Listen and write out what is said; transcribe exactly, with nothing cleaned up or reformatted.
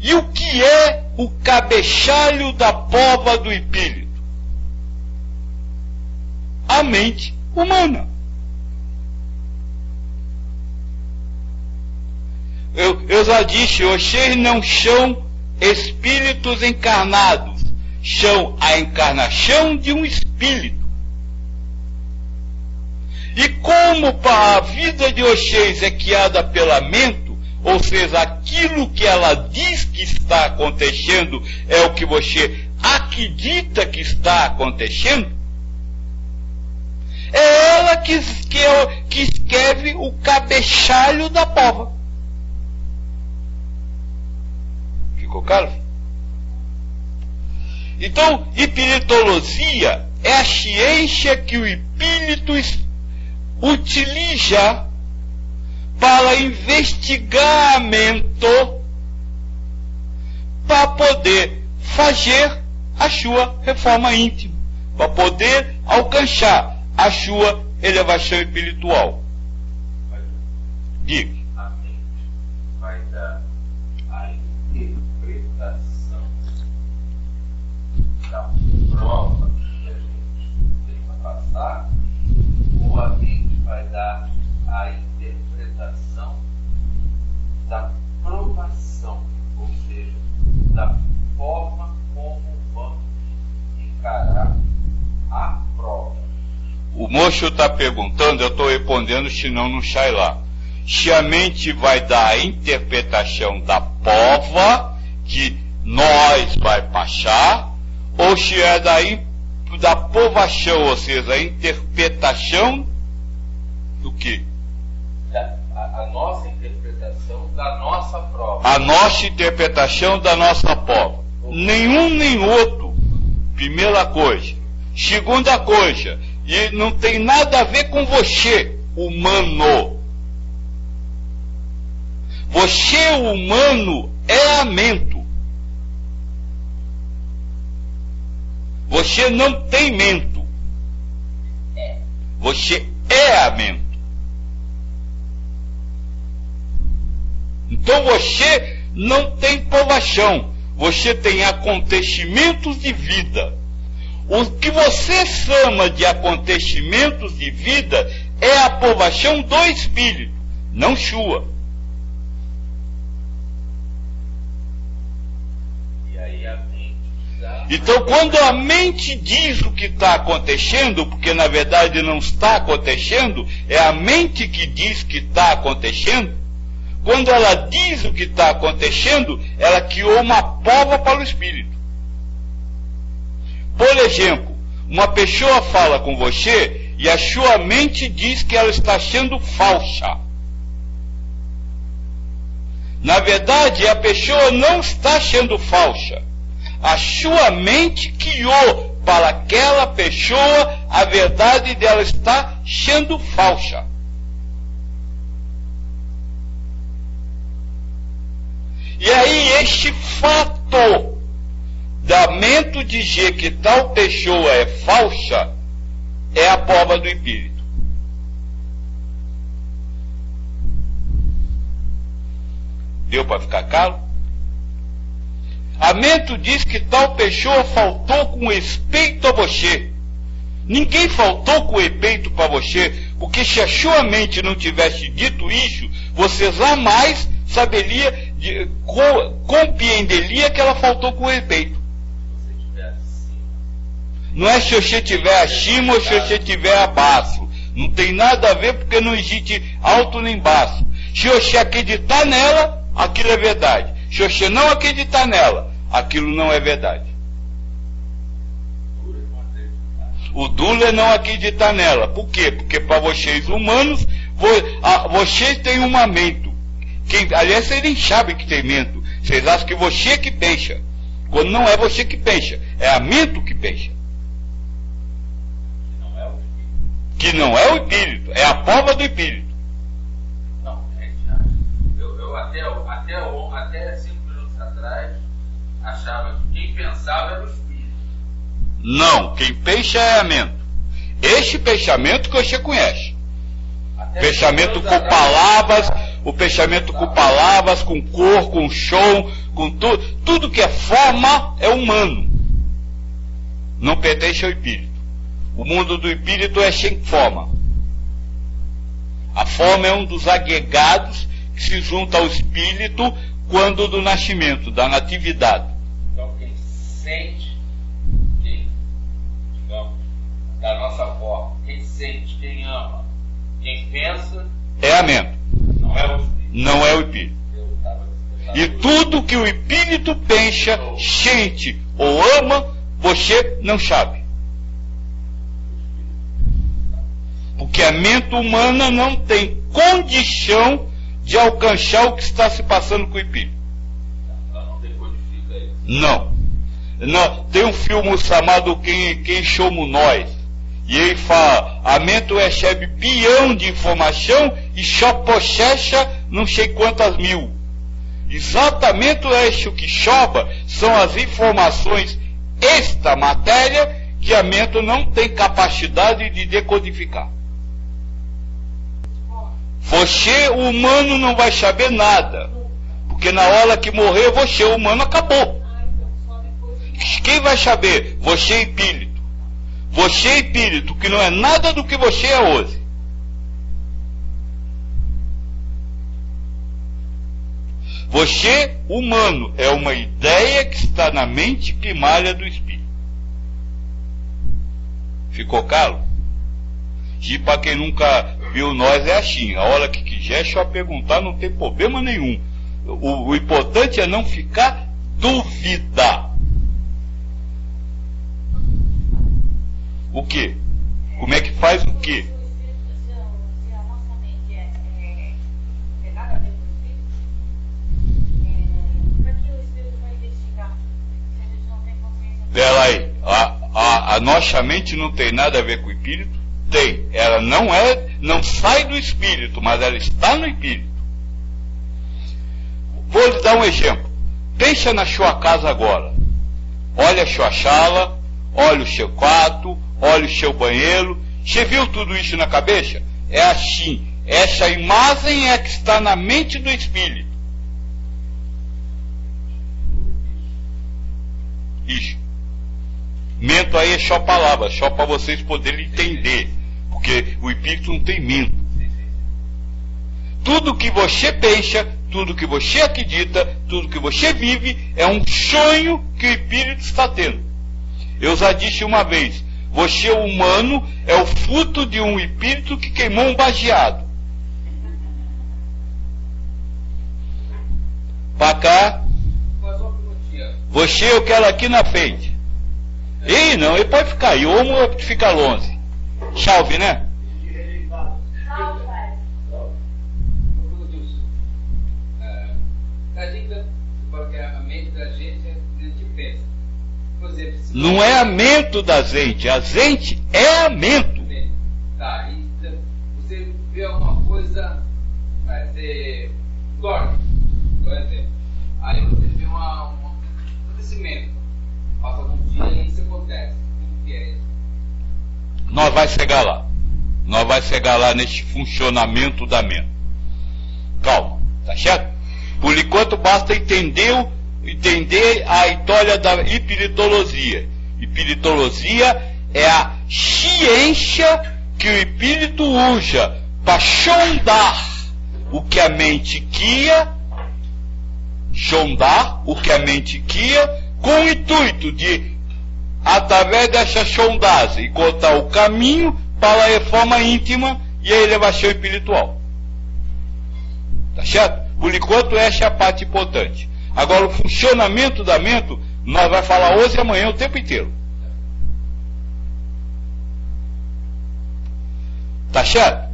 E o que é o cabechalho da pova do espírito? A mente humana. Eu, eu já disse, vocês não são espíritos encarnados, são a encarnação de um espírito. E como para a vida de vocês é guiada pela mente, ou seja, aquilo que ela diz que está acontecendo é o que você acredita que está acontecendo, é ela que, que, é, que escreve o cabechalho da pova. Ficou claro? Então, espiritologia é a ciência que o espírito utiliza para investigar a mente, para poder fazer a sua reforma íntima, para poder alcançar a sua elevação espiritual. Diga. A mente vai dar a interpretação da prova que a gente tem para passar, ou a mente vai dar a interpretação da provação, ou seja, da forma como vamos encarar a prova. O moço está perguntando, eu estou respondendo, senão não sai lá. Se a mente vai dar a interpretação da prova que nós vai passar, ou se é da, da provação, ou seja, a interpretação do quê? Da, a, a nossa interpretação da nossa prova. A nossa interpretação da nossa prova. Nenhum nem outro. Primeira coisa. Segunda coisa, e não tem nada a ver com você, humano. Você, humano, é a mente. Você não tem mente. Você é a mente. Então você não tem provação. Você tem acontecimentos de vida. O que você chama de acontecimentos de vida é a provação do espírito, não sua. E aí a mente dá... Então, quando a mente diz o que está acontecendo, porque na verdade não está acontecendo, é a mente que diz que está acontecendo. Quando ela diz o que está acontecendo, ela criou uma prova para o espírito. Por exemplo, uma pessoa fala com você e a sua mente diz que ela está sendo falsa. Na verdade, a pessoa não está sendo falsa. A sua mente criou para aquela pessoa a verdade dela estar sendo falsa. E aí este fato da mente dizer que tal pessoa é falsa é a prova do espírito. Deu para ficar claro? A mente diz que tal pessoa faltou com respeito a você. Ninguém faltou com respeito para você, porque se a sua mente não tivesse dito isso, você jamais saberia, de, co, compreenderia que ela faltou com respeito. Não é se você estiver acima ou se você estiver abaixo. Não tem nada a ver, porque não existe alto nem baixo. Se você acreditar nela, aquilo é verdade. Se você não acreditar nela, aquilo não é verdade. O duro é não acreditar nela. Por quê? Porque para vocês humanos, vocês têm uma mente. Quem, aliás, vocês nem sabem que tem mente. Vocês acham que você que pensa. Quando não é você que pensa, é a mente que pensa. Que não é o espírito, é a prova do espírito. Não, gente, eu, eu até, até, até cinco minutos atrás achava que quem pensava era o espírito. Não, quem pensa é a mente. Este pensamento que você conhece. Até pensamento com palavras, o pensamento com palavras, com cor, com som, com tudo. Tudo que é forma é humano. Não pertence ao espírito. O mundo do espírito é sem forma. A forma é um dos agregados que se junta ao espírito quando do nascimento, da natividade. Então quem sente, quem, digamos, da nossa forma, quem sente, quem ama, quem pensa, é a mente. Não é o espírito. Não é o espírito. Eu tava, eu tava E tudo que o espírito pensa, sente ou ama, você não sabe. Porque a mente humana não tem condição de alcançar o que está se passando com o espírito. Ela não decodifica isso. Não. Não. Tem um filme chamado Quem, Quem Somos Nós. E ele fala, a mente recebe bilhão de informação e só processa não sei quantas mil. Exatamente isso que sobra são as informações extra matéria que a mente não tem capacidade de decodificar. Você, o humano, não vai saber nada. Porque na hora que morrer, você, o humano, acabou. Quem vai saber? Você, espírito. Você, espírito, que não é nada do que você é hoje. Você, humano, é uma ideia que está na mente primária do espírito. Ficou claro? E para quem nunca viu nós é assim, a hora que quiser só perguntar, não tem problema nenhum. O, o importante é não ficar dúvida. O quê? Como é que faz o quê? Peraí, a, a, a nossa mente não tem nada a ver com o espírito? Tem. Ela não é, não sai do espírito, mas ela está no espírito. Vou lhe dar um exemplo. Pensa na sua casa agora. Olha a sua sala, olha o seu quarto, olha o seu banheiro. Você viu tudo isso na cabeça? É assim. Essa imagem é que está na mente do espírito. Isso. Mento aí é só palavra, só para vocês poderem entender. Porque o espírito não tem mento. Tudo que você pensa, tudo que você acredita, tudo que você vive, é um sonho que o espírito está tendo. Eu já disse uma vez, você humano é o fruto de um espírito que queimou um baseado. Para cá, você eu quero aqui na frente. Ei, não, ele pode ficar aí, o homem fica longe. Salve, né? Não é a mente da gente, a gente é a mente. Tá, e você vê alguma coisa, você dorme, por exemplo. Aí você vê uma, um acontecimento, passa algum dia e isso acontece. O que é isso? Nós vai chegar lá. Nós vai chegar lá nesse funcionamento da mente. Calma, tá certo? Por enquanto basta entender, entender a história da espiritologia. Espiritologia é a ciência que o espírito usa para sondar o que a mente guia, sondar o que a mente guia, com o intuito de, através dessa sondagem, encontrar o caminho para a reforma íntima e a elevação espiritual. Tá certo? Por enquanto, essa é a parte importante. Agora, o funcionamento da mente, nós vamos falar hoje e amanhã o tempo inteiro. Tá certo?